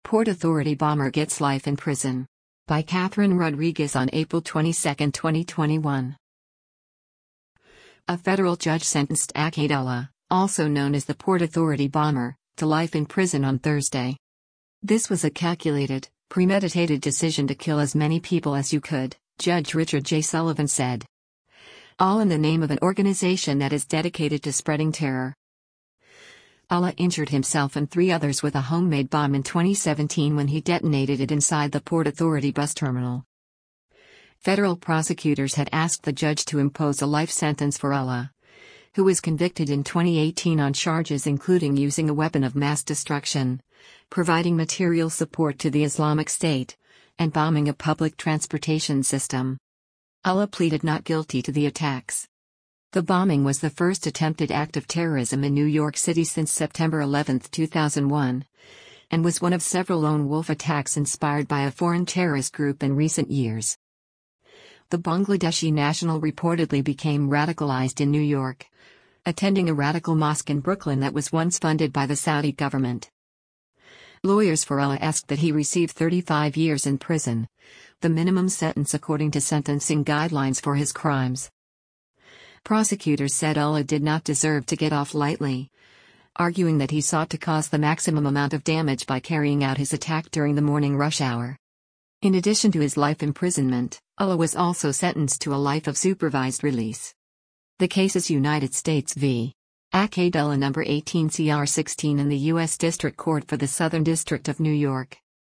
Port Authority bomber gets life in prison. By Catherine Rodriguez on April 22, 2021. A federal judge sentenced Aqaid Ullah, also known as the Port Authority bomber, to life in prison on Thursday. This was a calculated, premeditated decision to kill as many people as you could, Judge Richard J. Sullivan said. All in the name of an organization that is dedicated to spreading terror. Ullah injured himself and 3 others with a homemade bomb in 2017 when he detonated it inside the Port Authority bus terminal. Federal prosecutors had asked the judge to impose a life sentence for Ullah, who was convicted in 2018 on charges including using a weapon of mass destruction, providing material support to the Islamic State, and bombing a public transportation system. Ullah pleaded not guilty to the attacks. The bombing was the first attempted act of terrorism in New York City since September 11, 2001, and was one of several lone wolf attacks inspired by a foreign terrorist group in recent years. The Bangladeshi national reportedly became radicalized in New York, attending a radical mosque in Brooklyn that was once funded by the Saudi government. Lawyers for Ullah asked that he receive 35 years in prison, the minimum sentence according to sentencing guidelines for his crimes. Prosecutors said Ullah did not deserve to get off lightly, arguing that he sought to cause the maximum amount of damage by carrying out his attack during the morning rush hour. In addition to his life imprisonment, Ullah was also sentenced to a life of supervised release. The case is United States v. Aqaid Ullah No. 18 CR 16 in the U.S. District Court for the Southern District of New York.